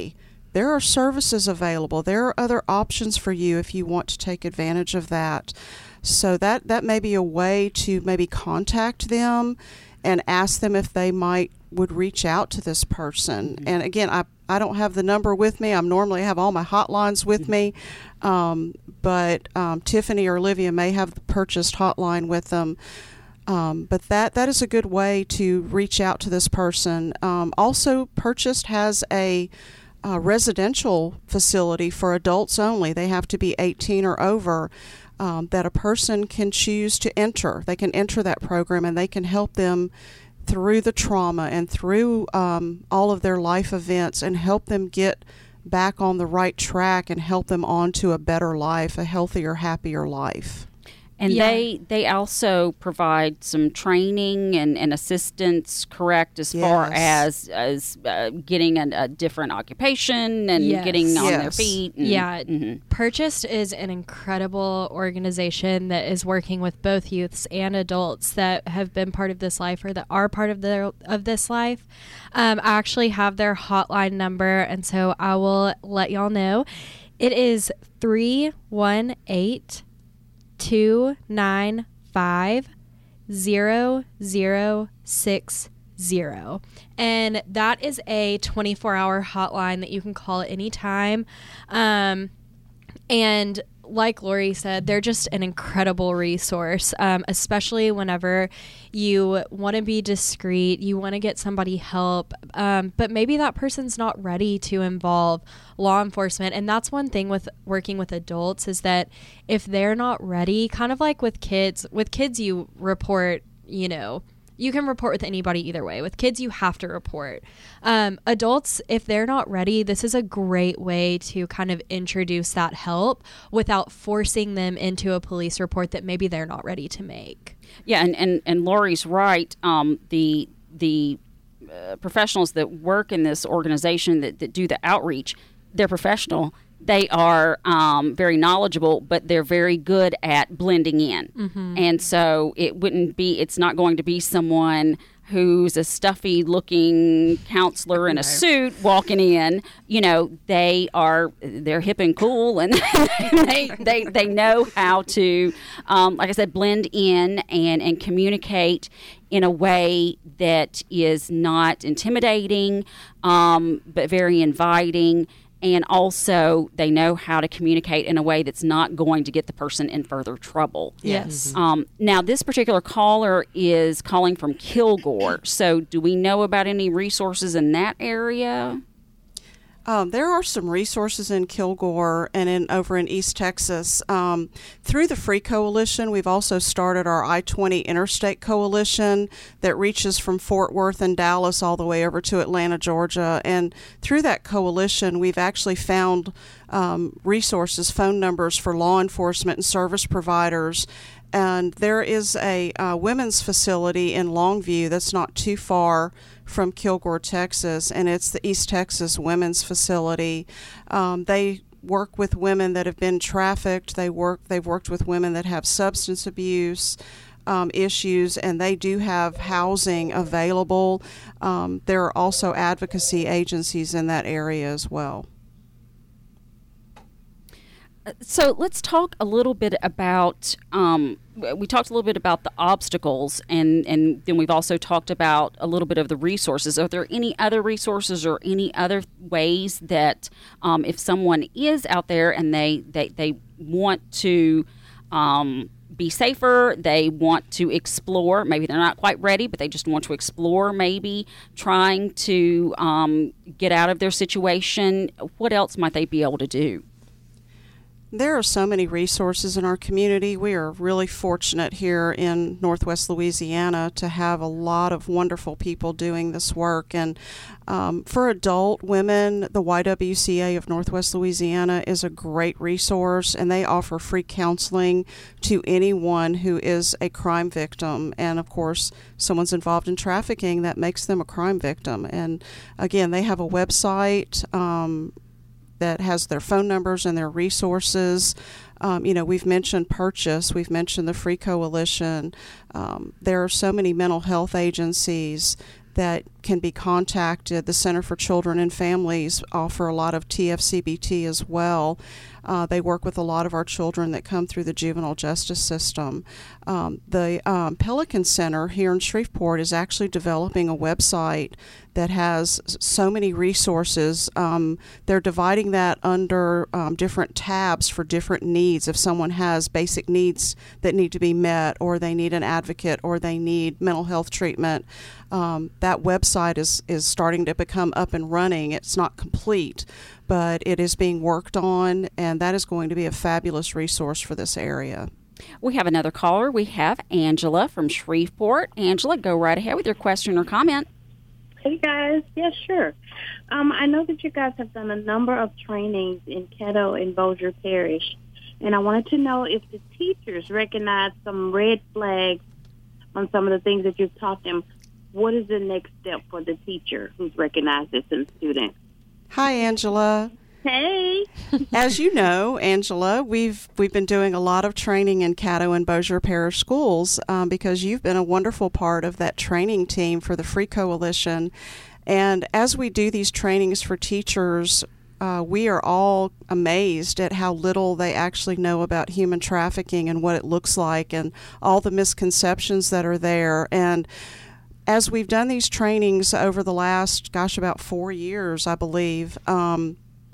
there are services available. There are other options for you if you want to take advantage of that. So that, that may be a way to maybe contact them and ask them if they might would reach out to this person. Mm-hmm. And again, I, I don't have the number with me. I normally have all my hotlines with mm-hmm. me. Um, but um, Tiffany or Olivia may have the purchased hotline with them. Um, but that, that is a good way to reach out to this person. Um, also, Purchased has a uh, residential facility for adults only. They have to be eighteen or over, um, that a person can choose to enter. They can enter that program, and they can help them through the trauma and through um, all of their life events, and help them get back on the right track and help them on to a better life, a healthier, happier life. And Yeah. they they also provide some training and, and assistance, correct, as far Yes. as as uh, getting a, a different occupation and Yes. getting on their Yes. feet. And, Yeah. mhm. Purchased is an incredible organization that is working with both youths and adults that have been part of this life or that are part of their of this life. Um, I actually have their hotline number, and so I will let y'all know. It is three one eight two nine five zero zero six zero, and that is a twenty-four hour hotline that you can call at any time. Um, and like Lori said, they're just an incredible resource, um, especially whenever you want to be discreet, you want to get somebody help, um, but maybe that person's not ready to involve law enforcement. And that's one thing with working with adults, is that if they're not ready, kind of like with kids, with kids you report, you know, you can report with anybody either way. With kids, you have to report. Um, adults, if they're not ready, this is a great way to kind of introduce that help without forcing them into a police report that maybe they're not ready to make. Yeah, and, and, and Lori's right. Um, the the uh, professionals that work in this organization that, that do the outreach, they're professional. They are um, very knowledgeable, but they're very good at blending in. Mm-hmm. And so it wouldn't be, it's not going to be someone who's a stuffy looking counselor in a suit walking in. You know, they are, they're hip and cool, and they, they, they know how to, um, like I said, blend in and, and communicate in a way that is not intimidating, um, but very inviting. And also, they know how to communicate in a way that's not going to get the person in further trouble. Yes. Um, now, this particular caller is calling from Kilgore. So, do we know about any resources in that area? Um, there are some resources in Kilgore and in over in East Texas. Um, through the Free Coalition, we've also started our I twenty Interstate Coalition that reaches from Fort Worth and Dallas all the way over to Atlanta, Georgia. And through that coalition, we've actually found um, resources, phone numbers for law enforcement and service providers. And there is a uh, women's facility in Longview that's not too far from Kilgore, Texas, and it's the East Texas Women's Facility. Um, they work with women that have been trafficked. They work. They've worked with women that have substance abuse um, issues, and they do have housing available. Um, there are also advocacy agencies in that area as well. So let's talk a little bit about, um, we talked a little bit about the obstacles, and, and then we've also talked about a little bit of the resources. Are there any other resources or any other ways that um, if someone is out there and they, they, they want to um, be safer, they want to explore, maybe they're not quite ready, but they just want to explore maybe trying to um, get out of their situation, what else might they be able to do? There are so many resources in our community. We are really fortunate here in Northwest Louisiana to have a lot of wonderful people doing this work. And um, for adult women, the Y W C A of Northwest Louisiana is a great resource, and they offer free counseling to anyone who is a crime victim. And of course, someone's involved in trafficking, that makes them a crime victim. And again, they have a website um, that has their phone numbers and their resources. Um, you know, we've mentioned Purchase, we've mentioned the Free Coalition. Um, there are so many mental health agencies that can be contacted. The Center for Children and Families offer a lot of T F C B T as well. Uh, they work with a lot of our children that come through the juvenile justice system. Um, the um, Pelican Center here in Shreveport is actually developing a website that has so many resources. Um, they're dividing that under um, different tabs for different needs. If someone has basic needs that need to be met, or they need an advocate, or they need mental health treatment, um, that website is, is starting to become up and running. It's not complete, but it is being worked on, and that is going to be a fabulous resource for this area. We have another caller. We have Angela from Shreveport. Angela, go right ahead with your question or comment. Hey, guys. Yes, sure. Um, I know that you guys have done a number of trainings in Caddo and Bossier Parish, and I wanted to know if the teachers recognize some red flags on some of the things that you've taught them. What is the next step for the teacher who's recognized this in the student? Hi, Angela. Hey. As you know, Angela, we've we've been doing a lot of training in Caddo and Bossier Parish schools um, because you've been a wonderful part of that training team for the Free Coalition. And as we do these trainings for teachers, uh, we are all amazed at how little they actually know about human trafficking and what it looks like and all the misconceptions that are there. And as we've done these trainings over the last, gosh, about four years, I believe, um,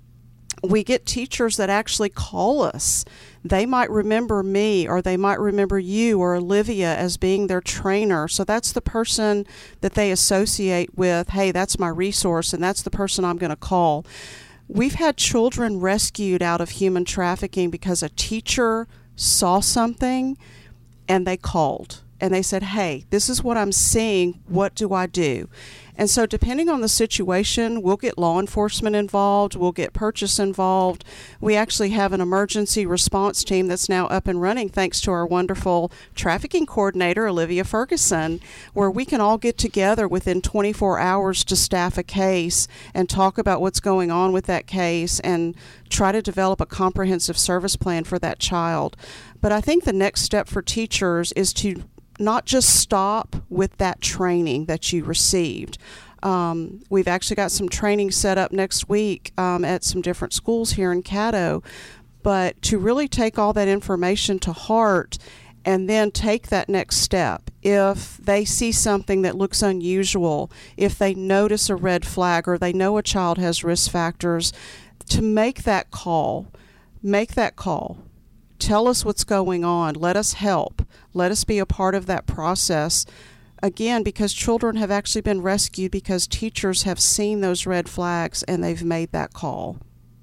we get teachers that actually call us. They might remember me, or they might remember you or Olivia as being their trainer. So that's the person that they associate with, hey, that's my resource, and that's the person I'm going to call. We've had children rescued out of human trafficking because a teacher saw something and they called. And they said, hey, this is what I'm seeing. What do I do? And so depending on the situation, we'll get law enforcement involved. We'll get purchase involved. We actually have an emergency response team that's now up and running thanks to our wonderful trafficking coordinator, Olivia Ferguson, where we can all get together within twenty-four hours to staff a case and talk about what's going on with that case and try to develop a comprehensive service plan for that child. But I think the next step for teachers is to not just stop with that training that you received. Um, we've actually got some training set up next week um, at some different schools here in Caddo, but to really take all that information to heart and then take that next step. If they see something that looks unusual, if they notice a red flag or they know a child has risk factors, to make that call, make that call. Tell us what's going on. Let us help. Let us be a part of that process. Again, because children have actually been rescued because teachers have seen those red flags and they've made that call.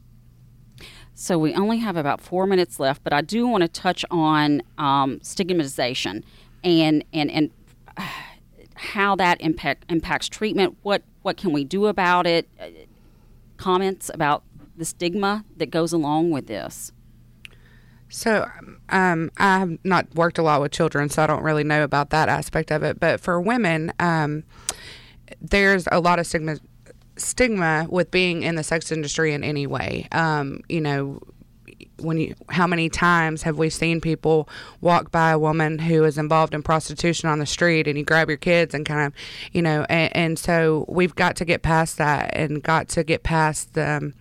So we only have about four minutes left, but I do want to touch on um, stigmatization and and and how that impact impacts treatment. What what can we do about it? Uh, comments about the stigma that goes along with this. So um, I have not worked a lot with children, so I don't really know about that aspect of it. But for women, um, there's a lot of stigma stigma with being in the sex industry in any way. Um, you know, when you, how many times have we seen people walk by a woman who is involved in prostitution on the street, and you grab your kids and kind of, you know, and, and so we've got to get past that and got to get past the. Um,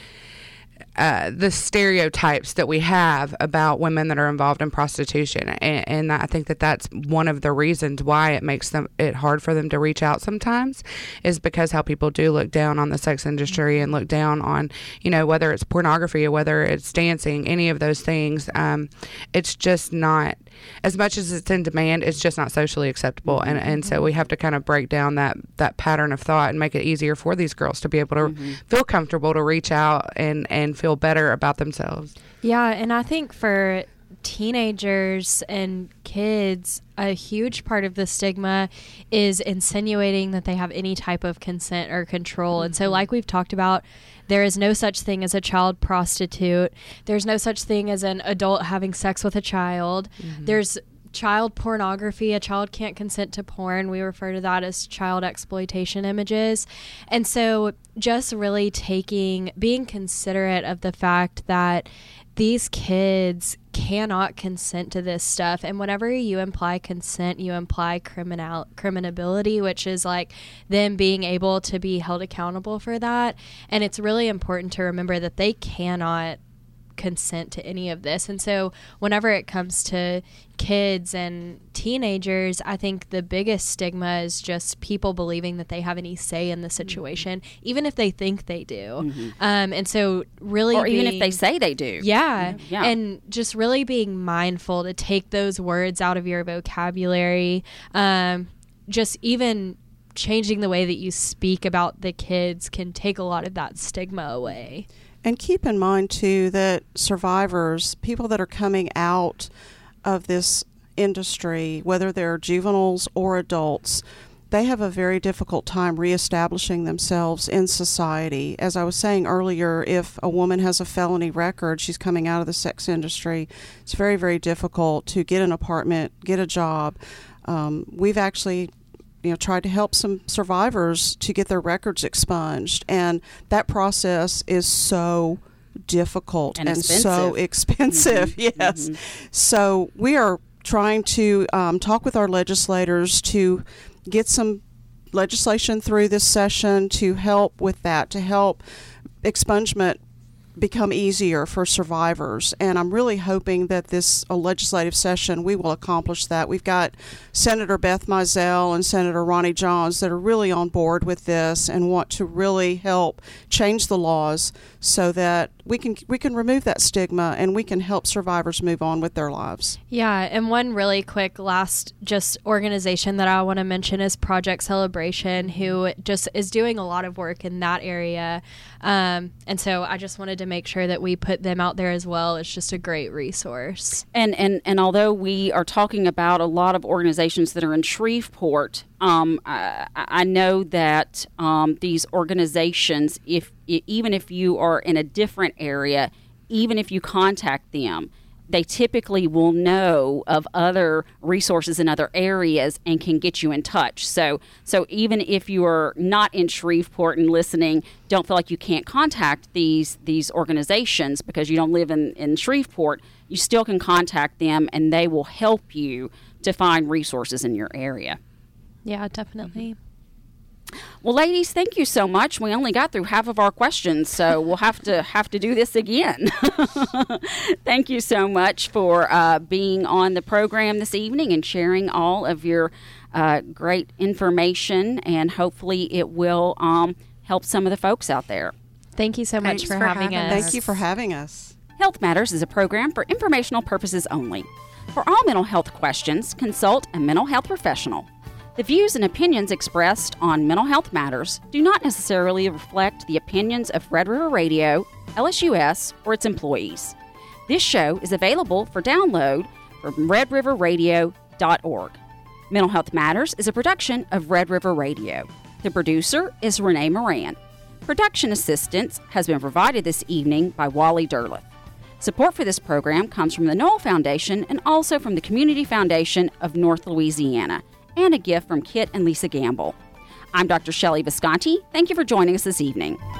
Uh, the stereotypes that we have about women that are involved in prostitution, and, and I think that that's one of the reasons why it makes them it hard for them to reach out sometimes, is because how people do look down on the sex industry and look down on, you know, whether it's pornography or whether it's dancing, any of those things. Um, it's just not, as much as it's in demand, it's just not socially acceptable, and and so we have to kind of break down that that pattern of thought and make it easier for these girls to be able to mm-hmm. feel comfortable to reach out and and feel better about themselves. Yeah, and I think for teenagers and kids, a huge part of the stigma is insinuating that they have any type of consent or control. And so, like we've talked about, there is no such thing as a child prostitute. There's no such thing as an adult having sex with a child. Mm-hmm. There's child pornography. A child can't consent to porn. We refer to that as child exploitation images. And so just really taking, being considerate of the fact that these kids cannot consent to this stuff. And whenever you imply consent, you imply criminal criminability, which is like them being able to be held accountable for that. And it's really important to remember that they cannot consent to any of this. And so whenever it comes to kids and teenagers, I think the biggest stigma is just people believing that they have any say in the situation, mm-hmm. even if they think they do. Mm-hmm. Um, and so really or being, even if they say they do. Yeah, yeah. Yeah. And just really being mindful to take those words out of your vocabulary. Um, just even changing the way that you speak about the kids can take a lot of that stigma away. And keep in mind, too, that survivors, people that are coming out of this industry, whether they're juveniles or adults, they have a very difficult time reestablishing themselves in society. As I was saying earlier, if a woman has a felony record, she's coming out of the sex industry, it's very, very difficult to get an apartment, get a job. Um, we've actually you know, tried to help some survivors to get their records expunged. And that process is so difficult and, and expensive. so expensive. Mm-hmm. Yes. Mm-hmm. So we are trying to um, talk with our legislators to get some legislation through this session to help with that, to help expungement become easier for survivors. And I'm really hoping that this uh, legislative session, we will accomplish that. We've got Senator Beth Mizell and Senator Ronnie Johns that are really on board with this and want to really help change the laws so that we can we can remove that stigma and we can help survivors move on with their lives. Yeah, and one really quick last just organization that I want to mention is Project Celebration, who just is doing a lot of work in that area. Um, and so I just wanted to make sure that we put them out there as well. It's just a great resource. And and, and although we are talking about a lot of organizations that are in Shreveport, um, I, I know that um, these organizations, if even if you are in a different area, even if you contact them, they typically will know of other resources in other areas and can get you in touch. So so even if you are not in Shreveport and listening, don't feel like you can't contact these these organizations because you don't live in, in Shreveport. You still can contact them and they will help you to find resources in your area. Yeah, definitely. Well, ladies, thank you so much. We only got through half of our questions, so we'll have to have to do this again. Thank you so much for uh, being on the program this evening and sharing all of your uh, great information, and hopefully it will um, help some of the folks out there. Thank you so much for, for having, having us. Thank you for having us. Health Matters is a program for informational purposes only. For all mental health questions, consult a mental health professional. The views and opinions expressed on Mental Health Matters do not necessarily reflect the opinions of Red River Radio, L S U S, or its employees. This show is available for download from red river radio dot org. Mental Health Matters is a production of Red River Radio. The producer is Renee Moran. Production assistance has been provided this evening by Wally Derleth. Support for this program comes from the Knoll Foundation and also from the Community Foundation of North Louisiana, and a gift from Kit and Lisa Gamble. I'm Doctor Shelley Visconti. Thank you for joining us this evening.